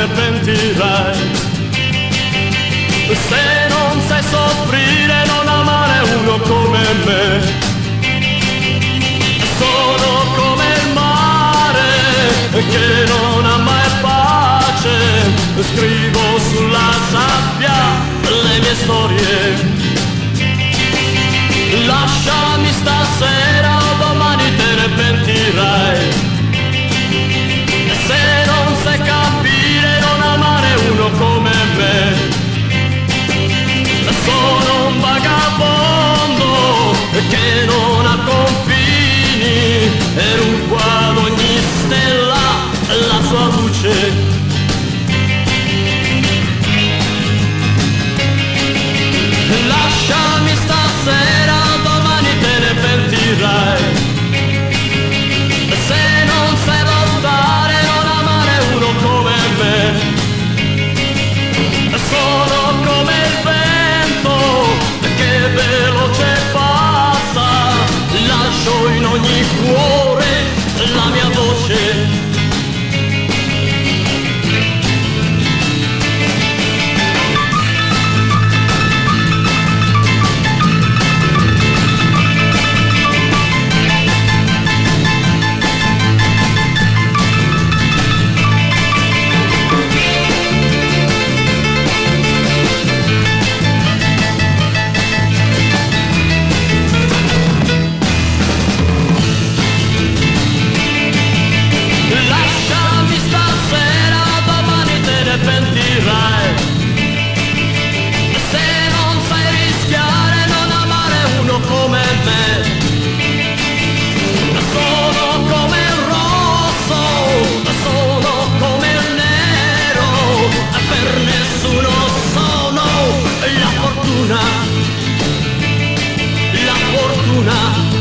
ne pentirai. Se non sai soffrire, non amare uno come me. Sono come il mare che non ha mai pace. Scrivo sulla sabbia le mie storie. Lasciami stasera, domani te ne pentirai. Se non sai capire, non amare uno come me. Sono un vagabondo che non ha confini e rubo ad ogni stella la sua luce. Lasciami stasera, domani te ne pentirai. Se non sai lottare, non amare uno come me. Sono come il vento che veloce passa, lascio in ogni cuore la mia voce. La fortuna